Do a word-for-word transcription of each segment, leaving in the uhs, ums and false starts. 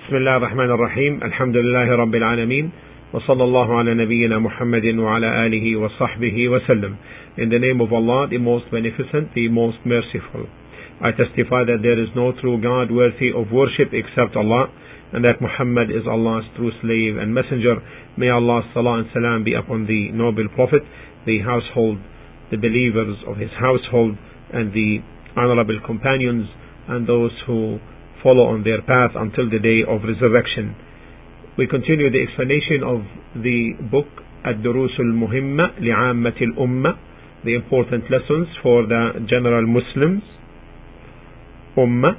بسم الله الرحمن الرحيم الحمد لله رب العالمين وصلى الله على نبينا محمد وعلى آله وصحبه وسلم. In the name of Allah, the most beneficent, the most merciful. I testify that there is no true God worthy of worship except Allah, and that Muhammad is Allah's true slave and messenger. May Allah's salah and salam be upon the noble Prophet, the household, the believers of his household, and the honorable companions, and those who follow on their path until the day of resurrection. We continue the explanation of the book Ad-Durus al-Muhimma li'ammat al-Ummah, the important lessons for the general Muslims, Ummah.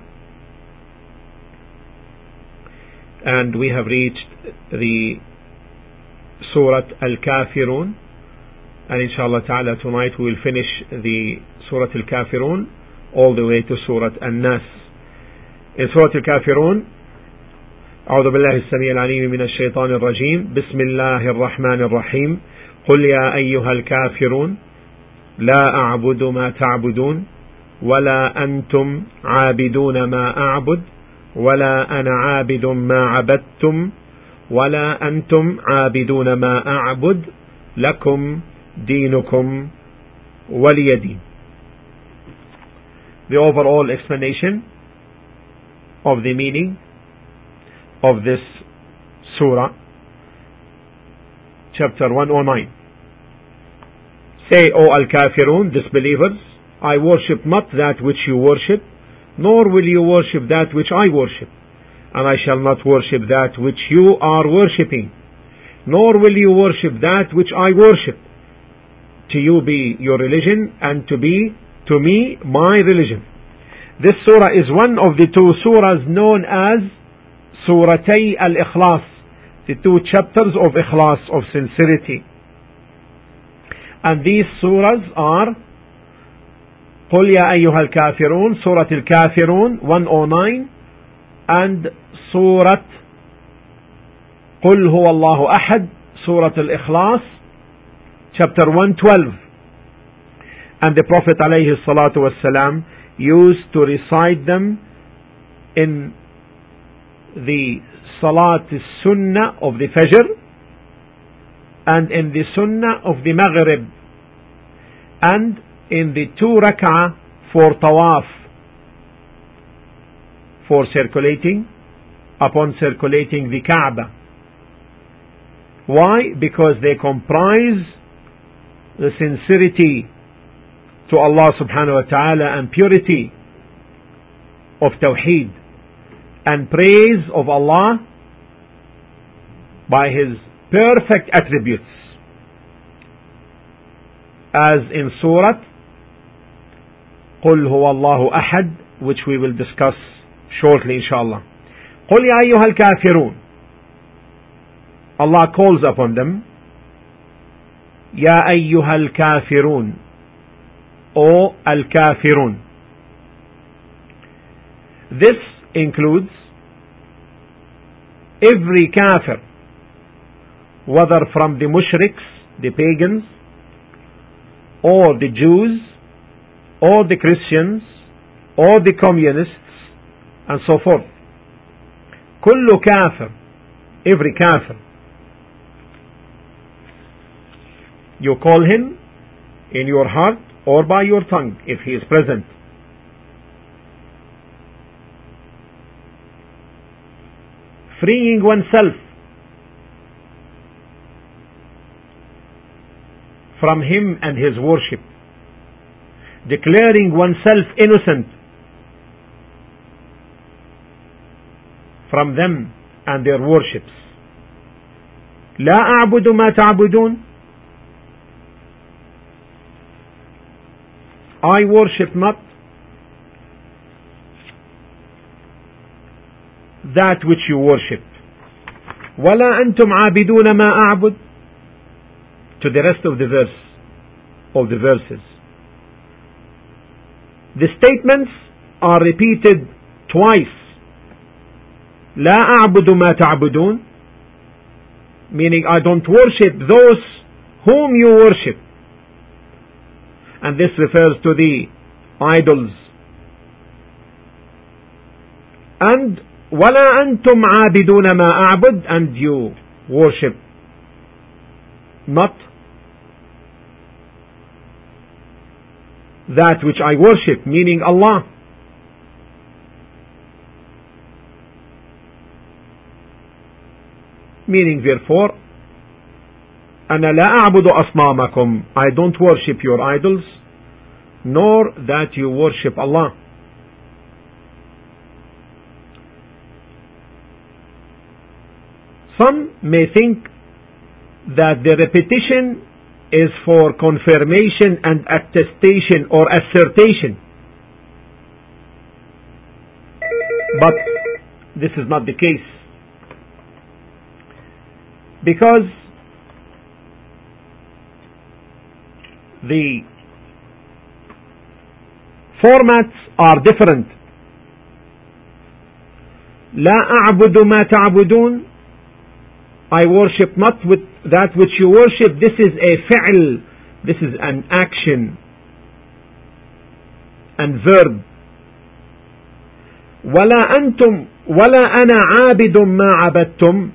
And we have reached the Surah Al-Kafirun, and inshallah ta'ala tonight we will finish the Surah Al-Kafirun all the way to Surah An-Nas. In Surah Al-Kafirun, أعوذ بالله السميع العليم من الشيطان الرجيم بسم الله الرحمن الرحيم قل يا أيها الكافرون لا أعبد ما تعبدون ولا أنتم عابدون ما أعبد ولا أنا عابد ما عبدتم ولا أنتم عابدون ما أعبد لكم دينكم ولي دين. The overall explanation of the meaning of this surah, chapter one oh nine. Say, O Al-Kafirun, disbelievers, I worship not that which you worship, nor will you worship that which I worship, and I shall not worship that which you are worshipping, nor will you worship that which I worship. To you be your religion, and to be to me my religion. This surah is one of the two surahs known as Suratay al-Ikhlas, the two chapters of Ikhlas, of sincerity. And these surahs are قل يا أيها الكافرون, Surah Al-Kafirun one oh nine, and Surah قل هو الله أحد, Surah Al-Ikhlas, chapter one twelve. And the Prophet alayhi salatu wassalam used to recite them in the Salat Sunnah of the Fajr and in the Sunnah of the Maghrib and in the two rak'ah for Tawaf, for circulating, upon circulating the Kaaba. Why? Because they comprise the sincerity to Allah subhanahu wa ta'ala and purity of Tawheed and praise of Allah by His perfect attributes, as in Surah قل هو الله أحد, which we will discuss shortly inshallah. قل يا أيها الكافرون, Allah calls upon them, يا أيها الكافرون, O Al-Kafirun. This includes every kafir, whether from the mushriks, the pagans, or the Jews, or the Christians, or the communists, and so forth. كل كافر, every kafir. You call him in your heart or by your tongue if he is present. Freeing oneself from him and his worship, declaring oneself innocent from them and their worships. لا أعبد ما تعبدون, I worship not that which you worship. ولا أنتم عابدون ما أعبد, to the rest of the verse, of the verses. The statements are repeated twice. لا أعبد ما تعبدون, meaning I don't worship those whom you worship. And this refers to the idols. And وَلَا أَنْتُمْ عَابِدُونَ مَا أَعْبُدُ, and you worship not that which I worship, meaning Allah. Meaning, therefore, أَنَا لَا أَعْبُدُ أَصْنَامَكُمْ, I don't worship your idols, nor that you worship Allah. Some may think that the repetition is for confirmation and attestation or assertion, but this is not the case, because the formats are different. لا أعبد ما تعبدون, I worship not with that which you worship. This is a fi'l, this is an action and verb. ولا أنتم ولا أنا عابد ما عبدتم,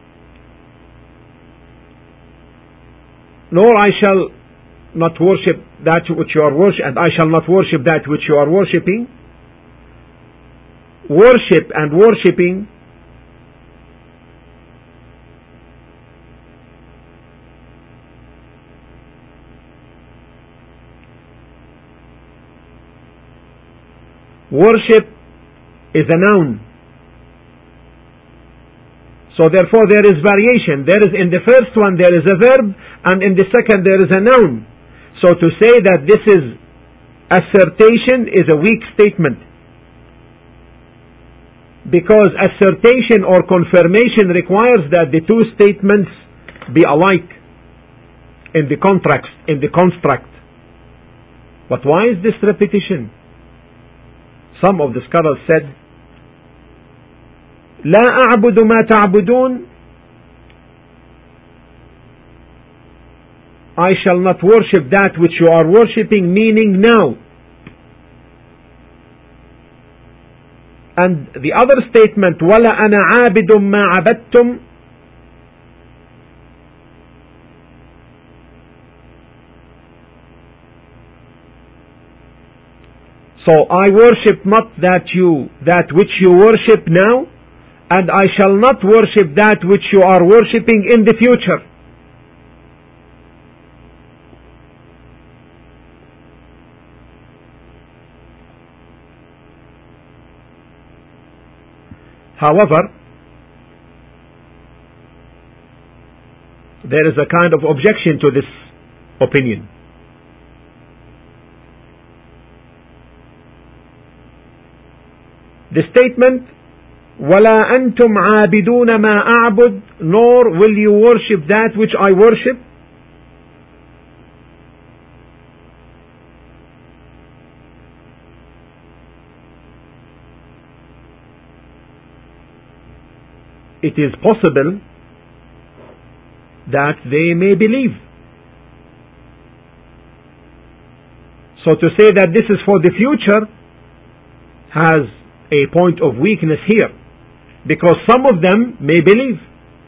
nor I shall not worship that which you are worshiping, and I shall not worship that which you are worshipping. Worship and worshipping worship is a noun, so therefore there is variation. There is, in the first one there is a verb, and in the second there is a noun. So to say that this is assertion is a weak statement, because assertion or confirmation requires that the two statements be alike in the contract, in the construct. But why is this repetition? Some of the scholars said, لا أعبد ما تعبدون, I shall not worship that which you are worshipping, meaning now. And the other statement, وَلَا أَنَا عَابِدٌ مَا عَبَدْتُمْ, so I worship not that you that which you worship now, and I shall not worship that which you are worshipping in the future. However, there is a kind of objection to this opinion. The statement, وَلَا أَنْتُمْ عَابِدُونَ مَا أَعْبُدُ, nor will you worship that which I worship, it is possible that they may believe. So to say that this is for the future has a point of weakness here, because some of them may believe.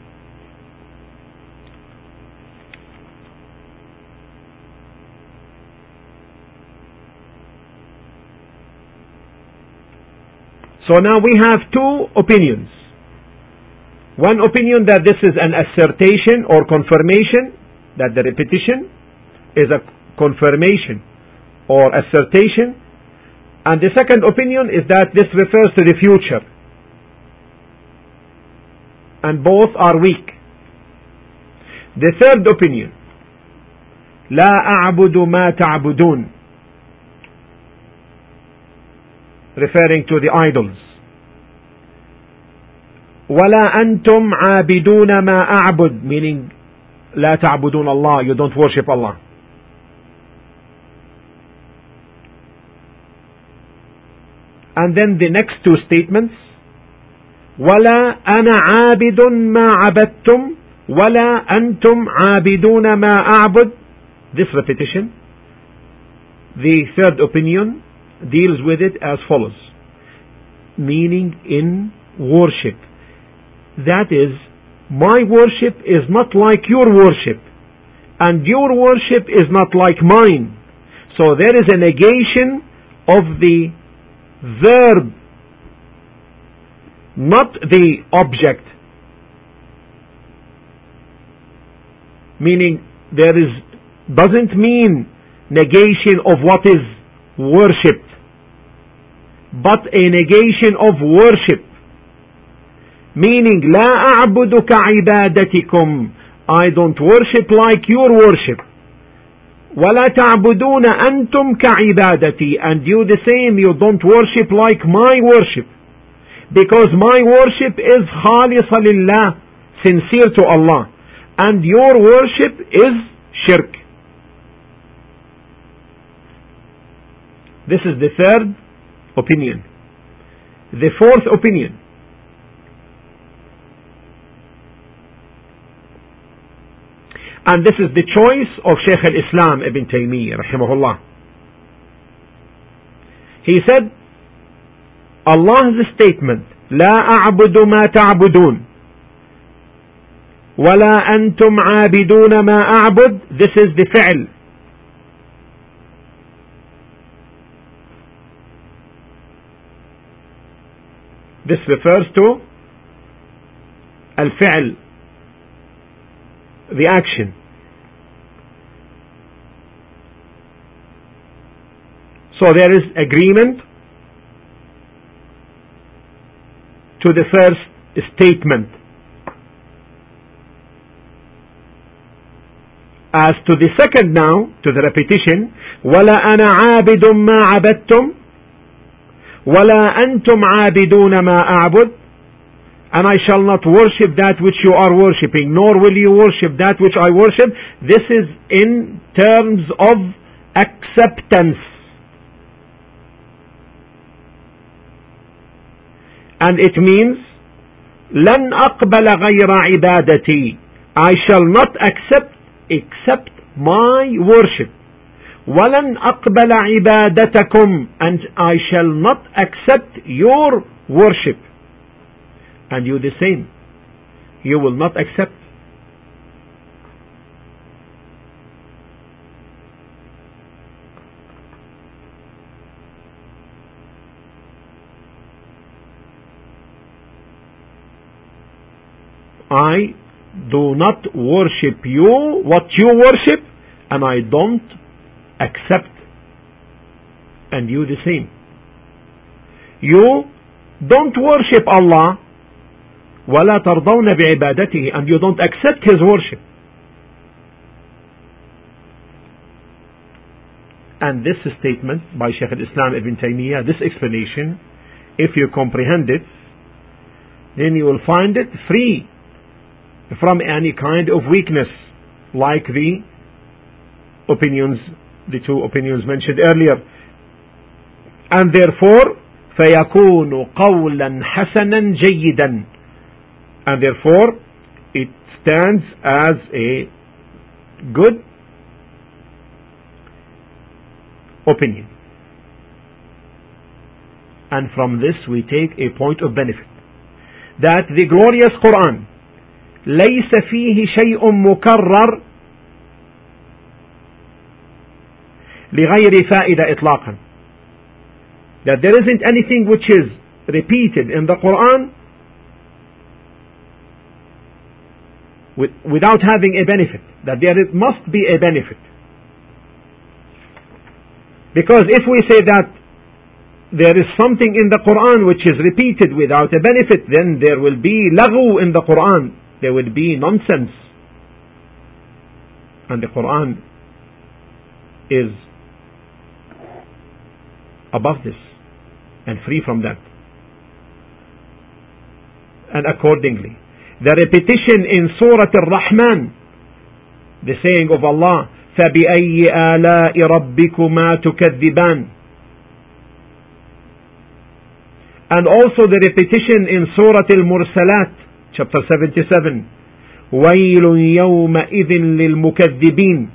So now we have two opinions. One opinion that this is an assertion or confirmation, that the repetition is a confirmation or assertion, and the second opinion is that this refers to the future, and both are weak. The third opinion, لا أعبد ما تعبدون, referring to the idols. ولا أنتم عابدون ما أعبد, meaning لا تعبدون Allah, you don't worship Allah. And then the next two statements, ولا أنا عابد ما عبدتم ولا أنتم عابدون ما أعبد. This repetition, the third opinion deals with it as follows, meaning in worship. That is, my worship is not like your worship, and your worship is not like mine. So there is a negation of the verb, not the object. Meaning, there is, doesn't mean negation of what is worshipped, but a negation of worship. Meaning, لا أعبد كعبادتكم, I don't worship like your worship. ولا تعبدون أنتم كعبادتي, and you the same, you don't worship like my worship. Because my worship is خالصة لله, sincere to Allah, and your worship is shirk. This is the third opinion. The fourth opinion. And this is the choice of Shaykh al-Islam Ibn Taymiyyah rahimahullah. He said, Allah's statement, لا أعبد ما تعبدون ولا أنتم عابدون ما أعبد, this is the fi'l. This refers to al-fi'l, the action. So there is agreement to the first statement. As to the second now, to the repetition, وَلَا أَنَا عَابِدٌ مَا عَبَدْتُمْ وَلَا أَنْتُمْ عَابِدُونَ مَا أَعْبُدُ, and I shall not worship that which you are worshipping, nor will you worship that which I worship. This is in terms of acceptance. And it means, لَنْ أَقْبَلَ غَيْرَ عِبَادَتِي, I shall not accept except my worship. وَلَنْ أَقْبَلَ عِبَادَتَكُمْ, and I shall not accept your worship. And you the same, you will not accept. I do not worship you, what you worship, and I don't accept. And you the same. You don't worship Allah, وَلَا تَرْضَوْنَ بِعِبَادَتِهِ, and you don't accept His worship. And this statement by Shaykh al-Islam Ibn Taymiyyah, this explanation, if you comprehend it, then you will find it free from any kind of weakness, like the opinions, the two opinions mentioned earlier. And therefore, فَيَكُونُ قَوْلًا حَسَنًا جَيِّدًا, and therefore it stands as a good opinion. And from this we take a point of benefit, that the glorious Quran ليس فيه شيء مكرر لغير فائدة إطلاقا, that there isn't anything which is repeated in the Quran with, without having a benefit, that there is, must be a benefit. Because if we say that there is something in the Quran which is repeated without a benefit, then there will be laghu in the Quran, there will be nonsense. And the Quran is above this and free from that. And accordingly, the repetition in Surah Al-Rahman, the saying of Allah, فَبِأَيِّ آلَاءِ رَبِّكُمَا تُكَذِّبَانِ, and also the repetition in Surah Al-Mursalat, chapter seventy-seven, وَيْلٌ يَوْمَئِذٍ لِلْمُكَذِّبِينَ.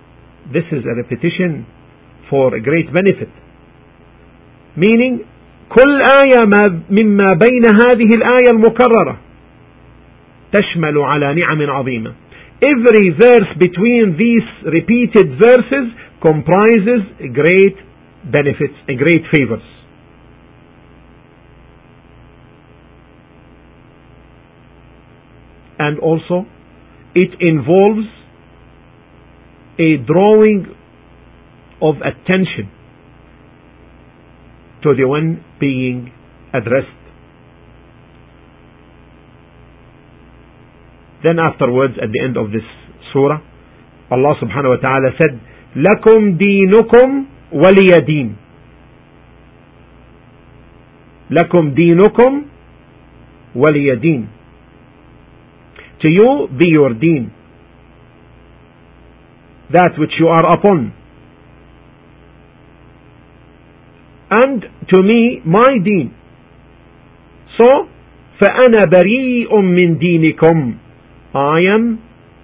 This is a repetition for a great benefit, meaning كل آية مما بين هذه الآية المكررة تشمل على نعم عظيمة. Every verse between these repeated verses comprises great benefits, great favors. And also it involves a drawing of attention to the one being addressed. Then afterwards, at the end of this surah, Allah subhanahu wa ta'ala said, لَكُمْ دِينُكُمْ وَلِيَ دِينٌ. لَكُمْ دِينُكُمْ وَلِيَ دِينٌ. To you be your deen, that which you are upon, and to me my deen. So فأنا بريء من دينكم, I am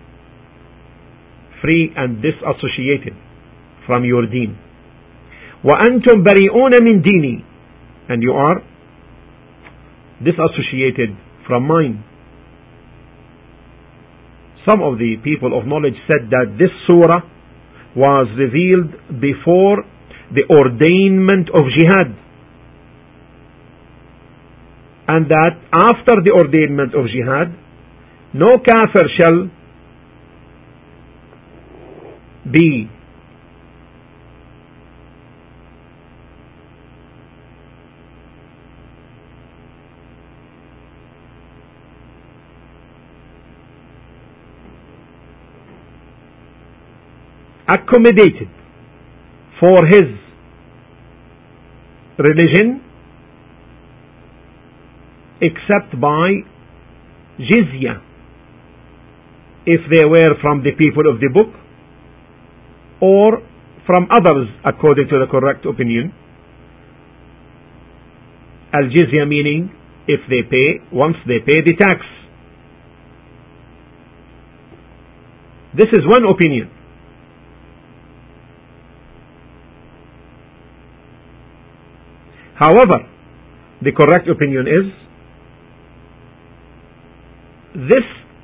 free and disassociated from your deen. وأنتم بريئون من ديني, and you are disassociated from mine. Some of the people of knowledge said that this surah was revealed before the ordainment of jihad, and that after the ordainment of jihad, no kafir shall be accommodated for his religion except by jizya, if they were from the people of the book or from others according to the correct opinion. Al-jizya meaning if they pay, once they pay the tax. This is one opinion. However, the correct opinion is this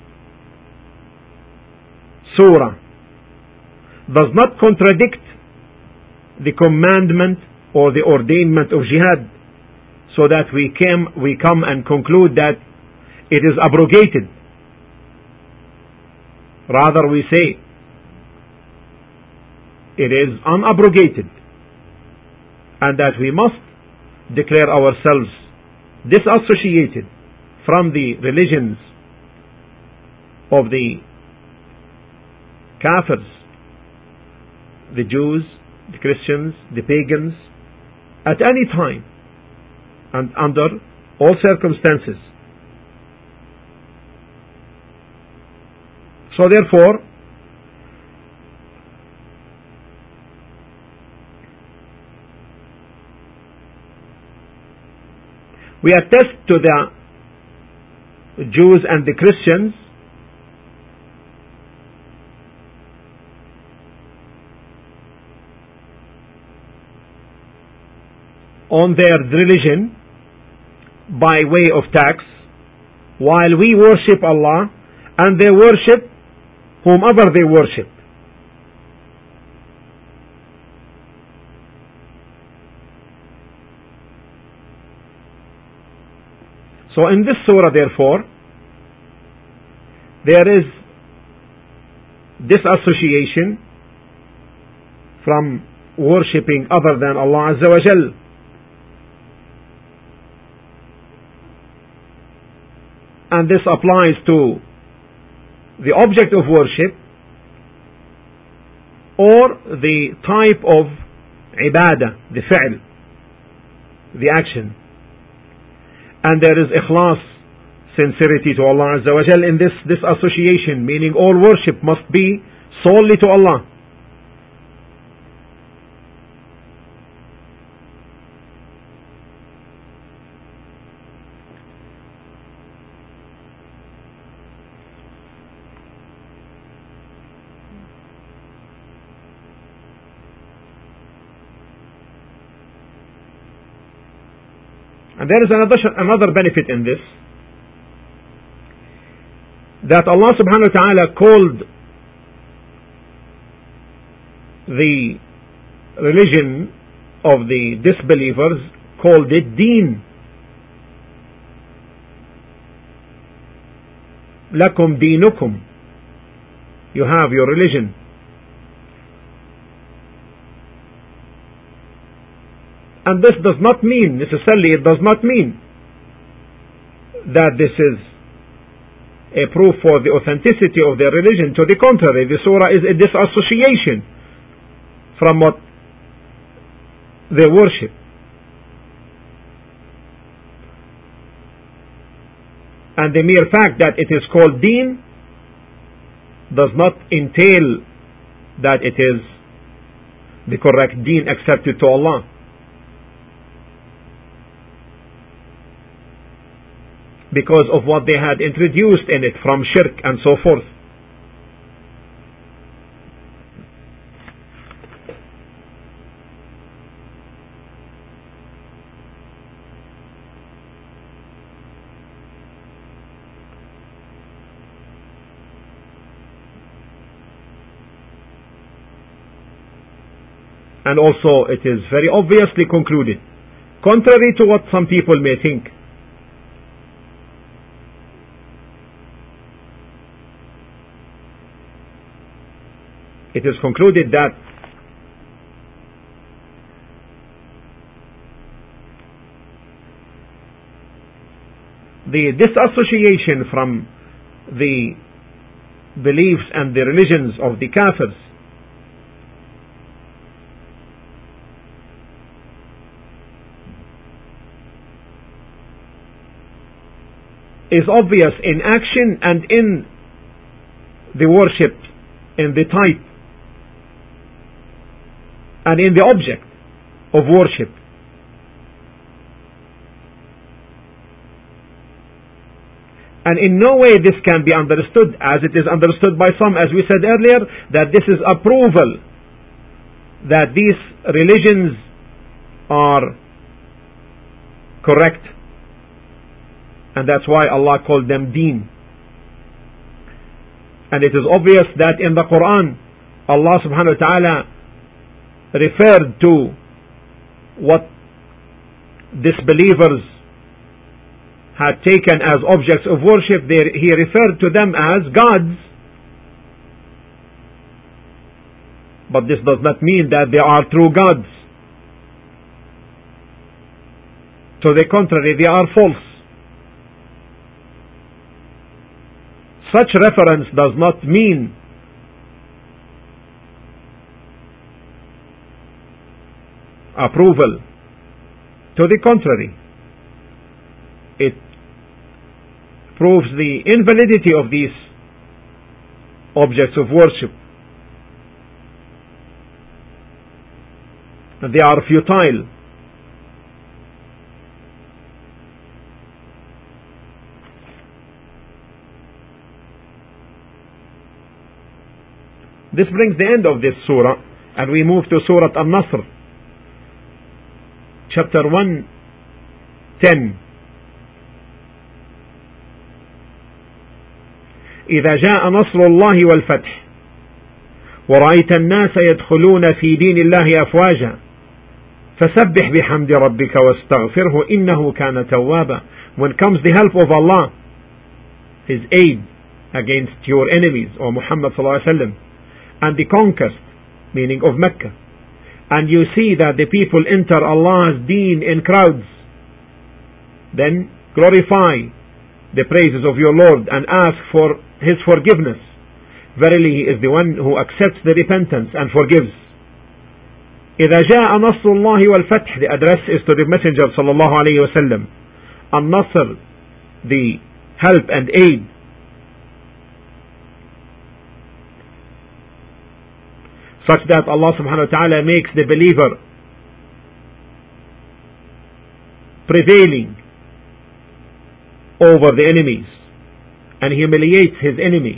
surah does not contradict the commandment or the ordainment of jihad, so that we came, we come and conclude that it is abrogated. Rather, we say it is unabrogated, and that we must declare ourselves disassociated from the religions of the kafirs, the Jews, the Christians, the pagans, at any time and under all circumstances. So therefore, we attest to the Jews and the Christians on their religion by way of tax, while we worship Allah and they worship whomever they worship. So in this surah, therefore, there is disassociation from worshipping other than Allah Azza wa Jal. And this applies to the object of worship or the type of ibadah, the fi'l, the action. And there is ikhlas, sincerity to Allah Azza wa Jal in this, this association, meaning all worship must be solely to Allah. And there is another, another benefit in this, that Allah subhanahu wa ta'ala called the religion of the disbelievers, called it deen. Lakum dinukum. You have your religion. And this does not mean, necessarily it does not mean that this is a proof for the authenticity of their religion. To the contrary, the surah is a disassociation from what they worship. And the mere fact that it is called deen does not entail that it is the correct deen accepted to Allah. Because of what they had introduced in it from shirk and so forth. And also it is very obviously concluded, contrary to what some people may think, it is concluded that the disassociation from the beliefs and the religions of the kafirs is obvious in action and in the worship, in the type and in the object of worship. And in no way this can be understood as it is understood by some, as we said earlier, that this is approval, that these religions are correct, and that's why Allah called them deen. And it is obvious that in the Quran Allah subhanahu wa ta'ala referred to what disbelievers had taken as objects of worship. There, he referred to them as gods. But this does not mean that they are true gods. To the contrary, they are false. Such reference does not mean approval. To the contrary, it proves the invalidity of these objects of worship. They are futile. This brings the end of this surah, and we move to Surah An-Nasr, chapter one ten. إذا جاء نصر الله والفتح ورأيت الناس يدخلون في دين الله أفواجا فسبح بحمد ربك واستغفره إنه كان توابا. When comes the help of Allah, His aid against your enemies, or Muhammad sallallahu alaihi wasallam, and the conquest, meaning of Mecca, and you see that the people enter Allah's deen in crowds, then glorify the praises of your Lord and ask for His forgiveness. Verily He is the one who accepts the repentance and forgives. إذا جاء نصر الله والفتح, the address is to the Messenger sallallahu alayhi wa sallam. An-Nasr, the help and aid. Such that Allah subhanahu wa ta'ala makes the believer prevailing over the enemies and humiliates his enemies.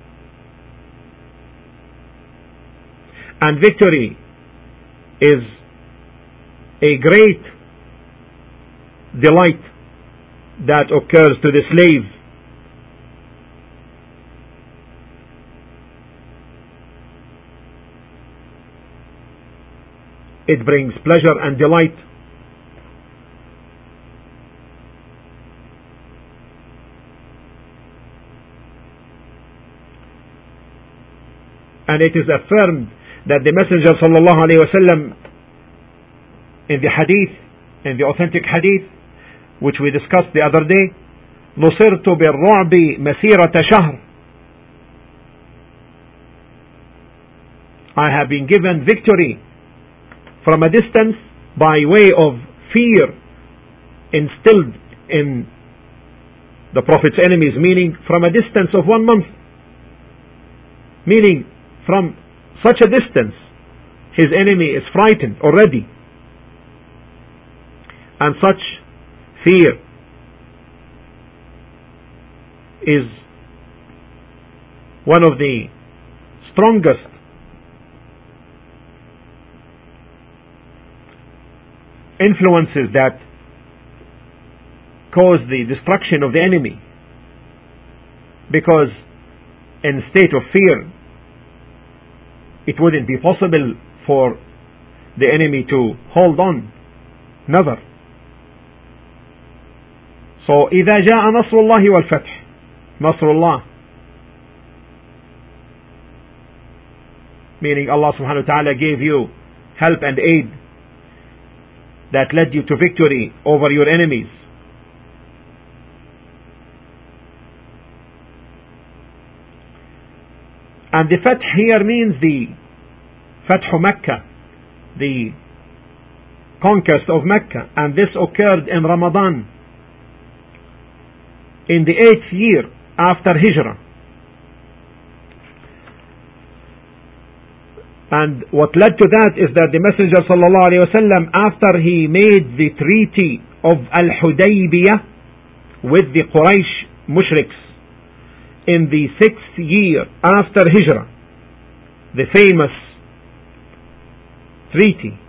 And victory is a great delight that occurs to the slave. It brings pleasure and delight. And it is affirmed that the Messenger sallallahu alaihi wasallam in the hadith, in the authentic hadith, which we discussed the other day, نصرت بالرعب مسيرة شهر. I have been given victory from a distance by way of fear instilled in the Prophet's enemies, meaning from a distance of one month. Meaning from such a distance, his enemy is frightened already. And such fear is one of the strongest influences that cause the destruction of the enemy, because in a state of fear it wouldn't be possible for the enemy to hold on. Never. So إذا جاء نصر الله والفتح, نصر Allah, meaning Allah subhanahu wa ta'ala gave you help and aid that led you to victory over your enemies. And the Fath here means the Fathu Mecca, the conquest of Mecca, and this occurred in Ramadan, in the eighth year after Hijrah. And what led to that is that the Messenger sallallahu alaihi wasallam, after he made the treaty of Al-Hudaybiyah with the Quraysh mushriks in the sixth year after Hijrah, the famous treaty,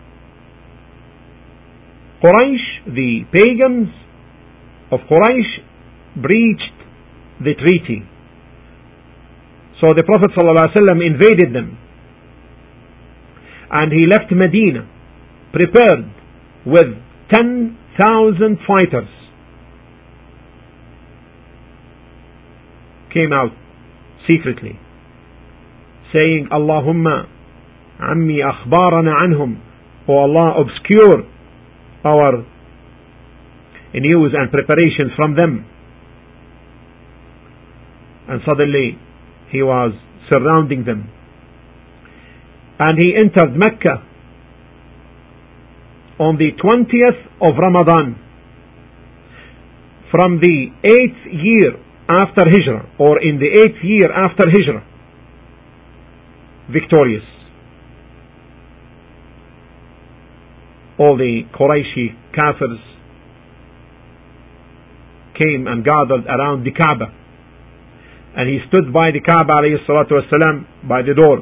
Quraysh, the pagans of Quraysh, breached the treaty. So the Prophet ﷺ invaded them, and he left Medina prepared with ten thousand fighters. Came out secretly saying, Allahumma ammi akhbarana anhum, O Allah, obscure our news and preparations from them. And suddenly he was surrounding them, and he entered Mecca on the twentieth of Ramadan from the eighth year after Hijrah, or in the eighth year after Hijrah, victorious. All the Qurayshi Kafirs came and gathered around the Kaaba, and he stood by the Kaaba alayhi salatu wasalam, by the door,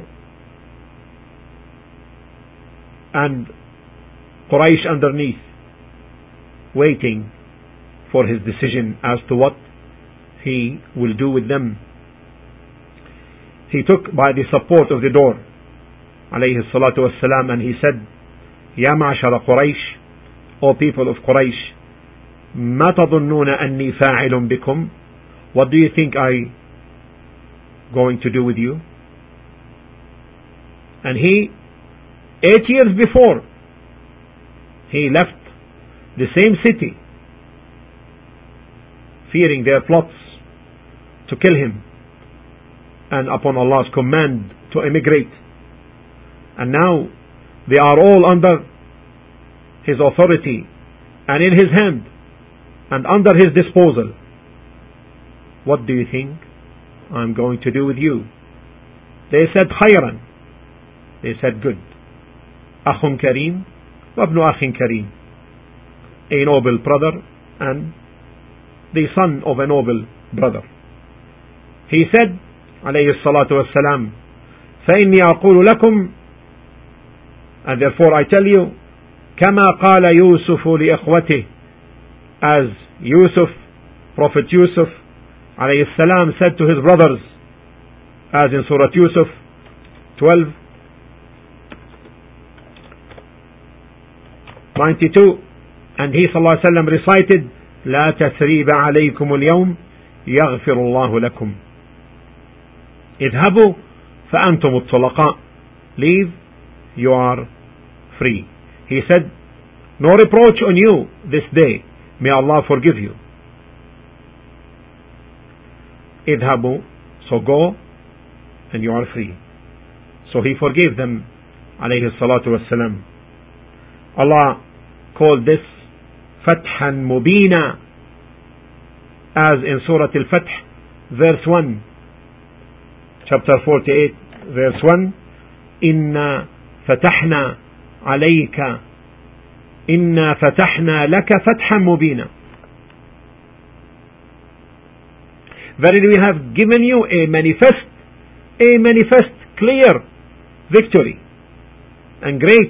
and Quraysh underneath, waiting for his decision as to what he will do with them. He took by the support of the door alayhi salatu wassalam, and he said, Ya ma'ashara Quraysh, O people of Quraysh, ma tadhunnuna anni fa'ilun bikum, what do you think I going to do with you? And he, eight years before, he left the same city, fearing their plots to kill him, and upon Allah's command to emigrate. And now they are all under his authority and in his hand and under his disposal. What do you think I'm going to do with you? They said khayran. They said good. Akhun kareem wa ibnu akhin kareem, a noble brother and the son of a noble brother. He said alayhi salatu wassalam, فإني أقول لكم, and therefore I tell you, كما قال يوسف لإخوته, as Yusuf, Prophet Yusuf alayhi salam said to his brothers, as in Surah Yusuf twelve ninety-two, and he sallallahu alayhi wa sallam recited, لا تثريب عليكم اليوم يغفر الله لكم اذهبوا فأنتم الطلقاء, leave, you are free. He said, no reproach on you this day, may Allah forgive you. اذهبوا, so go and you are free. So he forgave them alayhi salatu wassalam. Allah called this Fathan Mubina, as in Surah Al-Fath verse one, chapter forty-eight verse one, Inna fatahna alayka Inna fatahna laka fathan mubina. Verily we have given you a manifest, a manifest clear victory and great.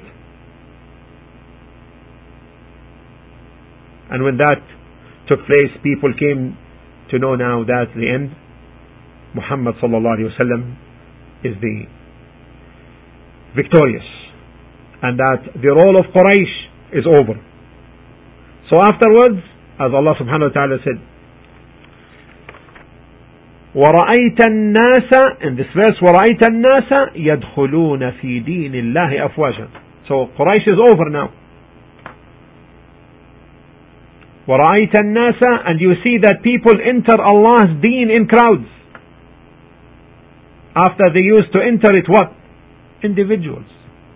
And when that took place, people came to know now that the end, Muhammad sallallahu alaihi wasallam is the victorious, and that the role of Quraysh is over. So afterwards, as Allah subhanahu wa ta'ala said, وَرَأَيْتَ النَّاسَ, in this verse, وَرَأَيْتَ النَّاسَ يَدْخُلُونَ فِي دِينِ اللَّهِ أَفْوَاجًا. So Quraysh is over now. وَرَأَيْتَ النَّاسَ, and you see that people enter Allah's deen in crowds. After they used to enter it what? Individuals.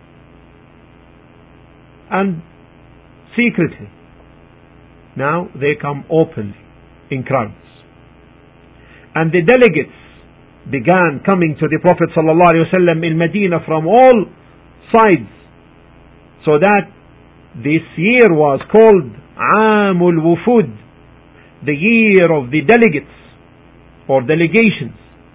And secretly. Now they come openly in crowds. And the delegates began coming to the Prophet ﷺ in Medina from all sides. So that this year was called Amul Wufud, the year of the delegates or delegations.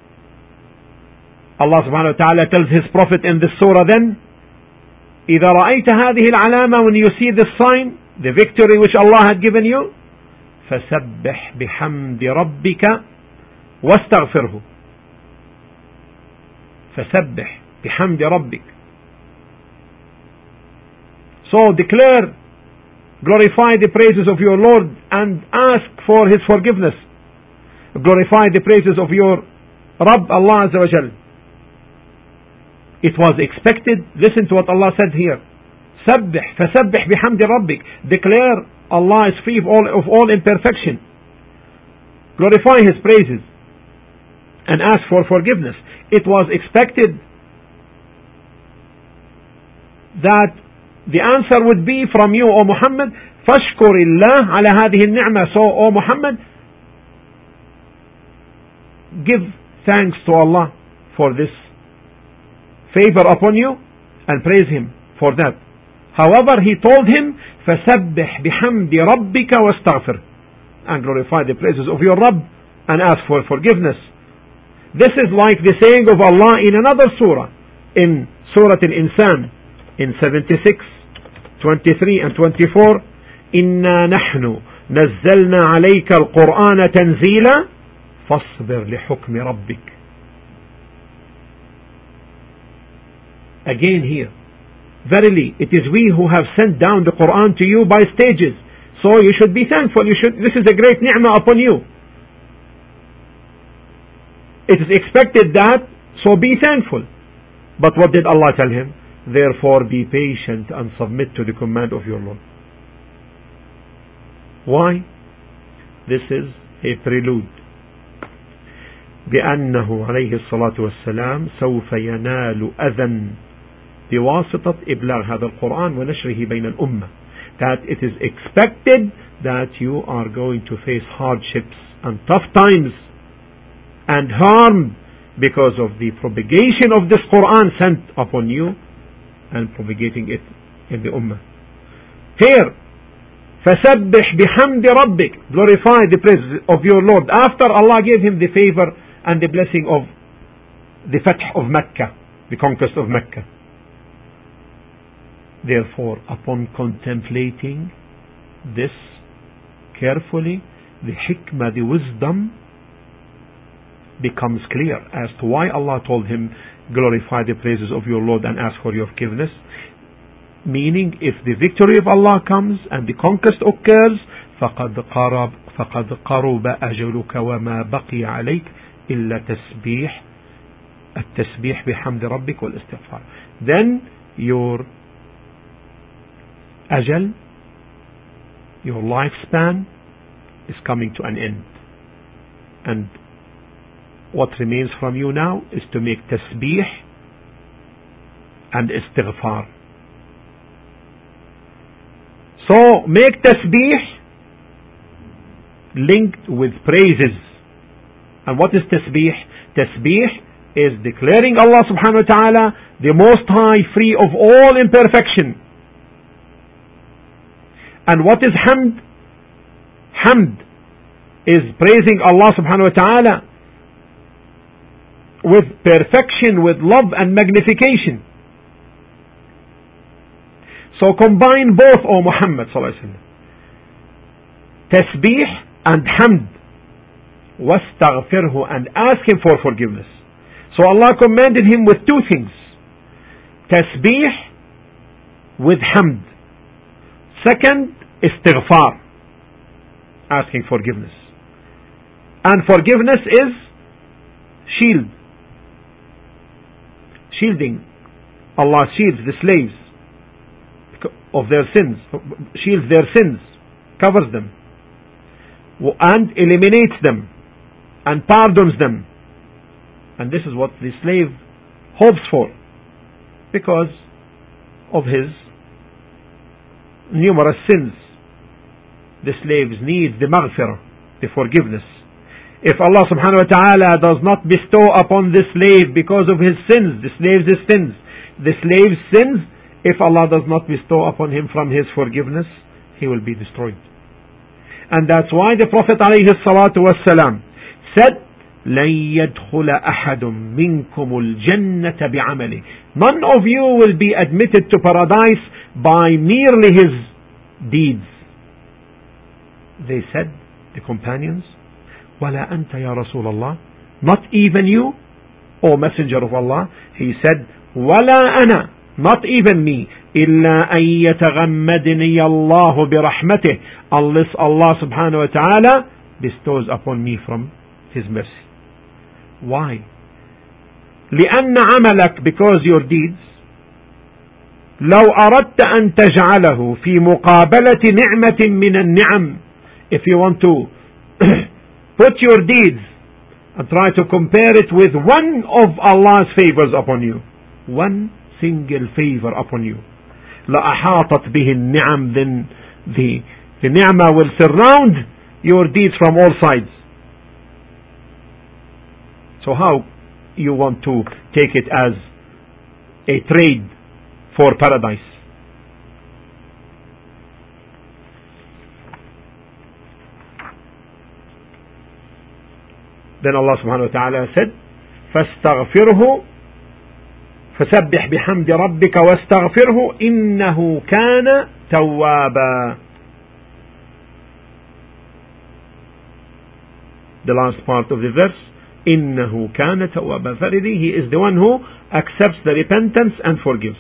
Allah subhanahu wa ta'ala tells His Prophet in this surah then, إِذَا رَأَيْتَ هَذِهِ الْعَلَامَةِ, when you see this sign, the victory which Allah had given you, فَسَبِّحْ بِحَمْدِ رَبِّكَ وَاسْتَغْفِرْهُ. فَسَبِّحْ بِحَمْدِ رَبِّكَ. So declare, glorify the praises of your Lord and ask for His forgiveness. Glorify the praises of your Rabb, Allah Azza wa Jal. It was expected. Listen to what Allah said here. Sabbih, fasabbih bihamdi rabbik. Declare Allah is free of all, of all imperfection. Glorify His praises and ask for forgiveness. It was expected that the answer would be from you, O Muhammad, فَاشْكُرِ اللَّهِ عَلَى هَذِهِ النِّعْمَةِ. So, O Muhammad, give thanks to Allah for this favor upon you and praise Him for that. However, He told him, فَسَبِّحْ بِحَمْدِ رَبِّكَ وَاسْتَغْفِرْ, and glorify the praises of your Rabb and ask for forgiveness. This is like the saying of Allah in another surah, in Surah Al-Insan, in seventy-six, twenty-three and twenty-four, إِنَّا نَحْنُ نَزَّلْنَا عَلَيْكَ الْقُرْآنَ تَنزِيلًا فَاصْبِرْ لِحُكْمِ رَبِّكَ. Again here, verily it is we who have sent down the Quran to you by stages, so you should be thankful. You should. This is a great ni'mah upon you. It is expected that, so be thankful. But what did Allah tell him? Therefore be patient and submit to the command of your Lord. Why? This is a prelude. بأنه عليه الصلاة والسلام سوف ينال أذى بواسطة إبلاغ هذا القرآن ونشره بين الأمة. That it is expected that you are going to face hardships and tough times and harm because of the propagation of this Quran sent upon you and propagating it in the Ummah. Here, فَسَبِّحْ بِحَمْدِ رَبِّكَ, glorify the praise of your Lord. After Allah gave him the favor and the blessing of the Fath of Mecca, the conquest of Mecca. Therefore, upon contemplating this carefully, the hikmah, the wisdom becomes clear as to why Allah told him, glorify the praises of your Lord and ask for your forgiveness. Meaning, if the victory of Allah comes and the conquest occurs, فَقَدْ قَرَبَ فَقَدْ قَرُبَ أَجَلُكَ وَمَا بَقِيَ عَلَيْكَ إِلَّا تَسْبِيحٌ التسبيح بحمد ربك والاستغفار. Then your ajal, your lifespan is coming to an end. And what remains from you now is to make tasbih and istighfar. So make tasbih linked with praises. And what is tasbih? Tasbih is declaring Allah subhanahu wa ta'ala the most high, free of all imperfection. And what is hamd? Hamd is praising Allah subhanahu wa ta'ala with perfection, with love and magnification. So combine both, O Muhammad sallallahu alaihi wasallam. Tasbih and hamd. Wastaghfirhu, and ask him for forgiveness. So Allah commanded him with two things. Tasbih with hamd. Second, istighfar, asking forgiveness. And forgiveness is shield. Shielding. Allah shields the slaves of their sins, shields their sins, covers them, and eliminates them, and pardons them. And this is what the slave hopes for, because of his numerous sins. The slave needs the maghfirah, the forgiveness. If Allah subhanahu wa ta'ala does not bestow upon the slave because of his sins, the slave's sins, the slave's sins, if Allah does not bestow upon him from his forgiveness, he will be destroyed. And that's why the Prophet alayhi salatu wassalam said, لن يدخل أحد منكم الجنة بعمله. None of you will be admitted to paradise by merely his deeds. They said, the companions, ولا أنت يا رسول الله, not even you, O Messenger of Allah. He said, ولا أنا, not even me, إلا أن يتغمدني الله برحمته, unless Allah subhanahu wa ta'ala bestows upon me from his mercy. Why? لأن عملك, because your deeds, لو أردت أن تجعله في مقابلة نعمة من النعم, if you want to put your deeds and try to compare it with one of Allah's favors upon you, one single favor upon you, لأحاطت به النعم, then the, the ni'mah will surround your deeds from all sides. So how you want to take it as a trade for paradise? Then Allah subhanahu wa ta'ala said, فاستغفره فسبح بحمد ربك واستغفره إنه كان توابا. The last part of the verse, إنه كان توابا. Verily, he is the one who accepts the repentance and forgives.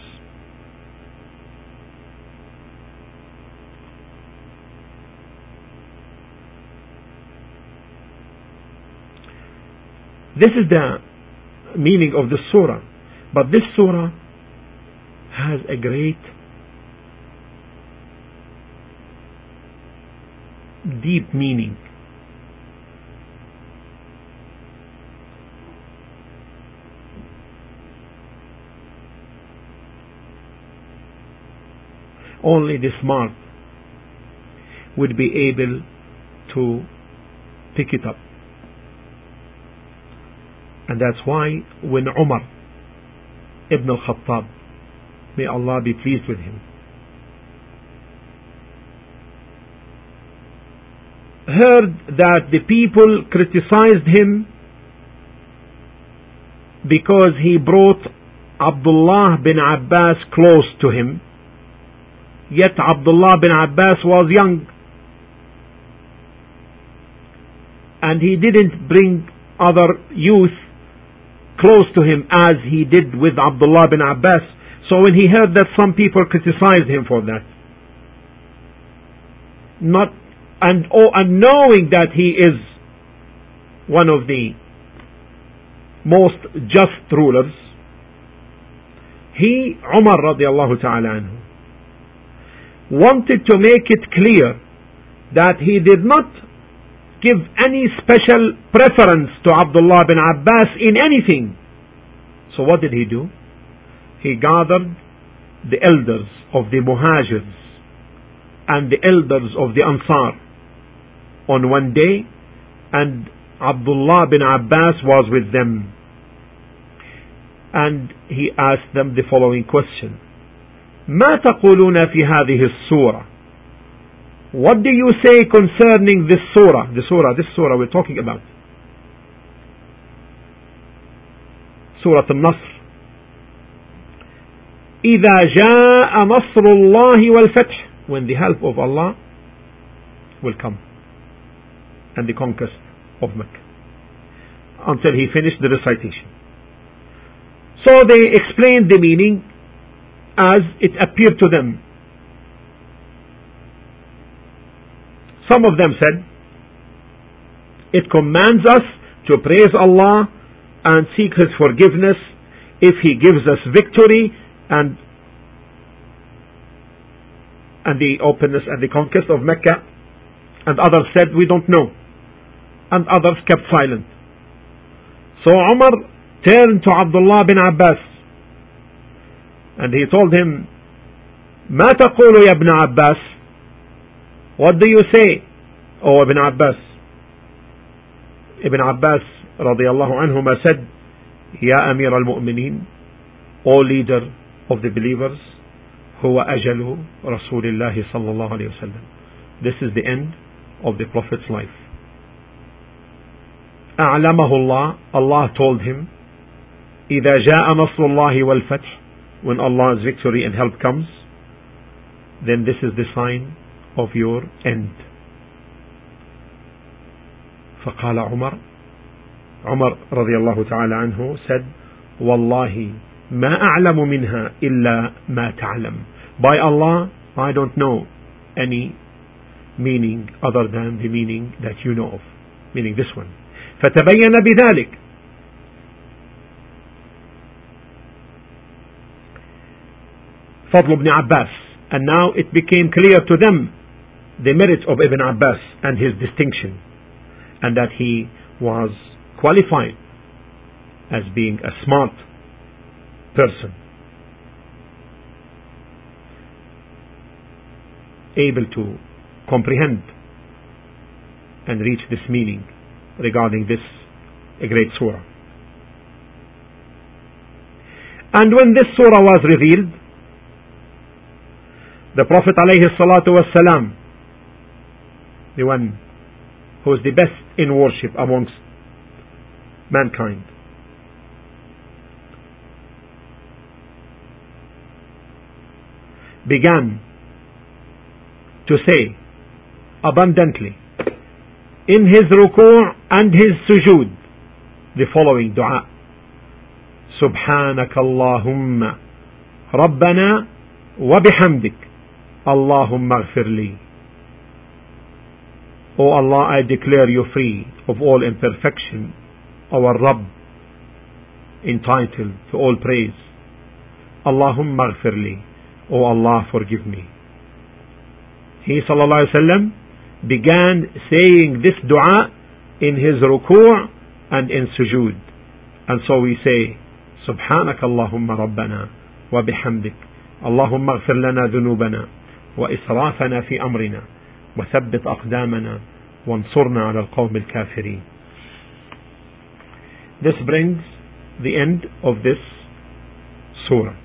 This is the meaning of the surah. But this surah has a great, deep meaning. Only the smart would be able to pick it up. And that's why when Umar ibn al-Khattab, may Allah be pleased with him, heard that the people criticized him because he brought Abdullah bin Abbas close to him, yet Abdullah bin Abbas was young, and he didn't bring other youth close to him as he did with Abdullah bin Abbas. So when he heard that some people criticized him for that, not and oh, and knowing that he is one of the most just rulers, he, Umar radiallahu ta'ala anhu, wanted to make it clear that he did not give any special preference to Abdullah bin Abbas in anything. So what did he do? He gathered the elders of the Muhajirs and the elders of the Ansar on one day, and Abdullah bin Abbas was with them. And he asked them the following question: ما تقولون في هذه السورة? What do you say concerning this surah? The surah, this surah we're talking about. Surah Al-Nasr. إذا جاء نصر الله والفتح. When the help of Allah will come. And the conquest of Mecca. Until he finished the recitation. So they explained the meaning as it appeared to them. Some of them said, it commands us to praise Allah and seek His forgiveness if He gives us victory and and the openness and the conquest of Mecca. And others said, we don't know. And others kept silent. So Umar turned to Abdullah bin Abbas and he told him, ما تقول يا ابن عباس? What do you say, O Ibn Abbas? Ibn Abbas radiallahu anhuma said, Ya Amir al-Mu'mineen, O leader of the believers, huwa ajalu Rasulillahi sallallahu alayhi wa sallam. This is the end of the Prophet's life. أعلمه الله, Allah told him, إذا جاء نصر الله والفتح, when Allah's victory and help comes, then this is the sign of your end. فقال عمر, Umar رضي الله تعالى عنه said, والله ما أعلم منها إلا ما تعلم. By Allah, I don't know any meaning other than the meaning that you know of, meaning this one. فتبين بذلك. فضل ابن عباس. And now it became clear to them the merit of Ibn Abbas and his distinction, and that he was qualified as being a smart person, able to comprehend and reach this meaning regarding this a great surah. And when this surah was revealed, the Prophet alayhi salatu was salam, the one who is the best in worship amongst mankind, began to say abundantly in his ruku' and his sujood the following dua: Subhanaka Allahumma Rabbana wa bihamdik Allahumma ighfir li. O Allah, I declare you free of all imperfection, our Rabb, entitled to all praise. Allahumma ighfir li. O Allah, forgive me. He sallallahu alaihi wasallam began saying this dua in his ruku' and in sujood. And so we say, Subhanaka Allahumma Rabbana wa bihamdik Allahumma ighfir lana dhunubana wa israfana fi amrina wa thabbit aqdamana wansurna ala al-qawm al-kafirin. This brings the end of this surah.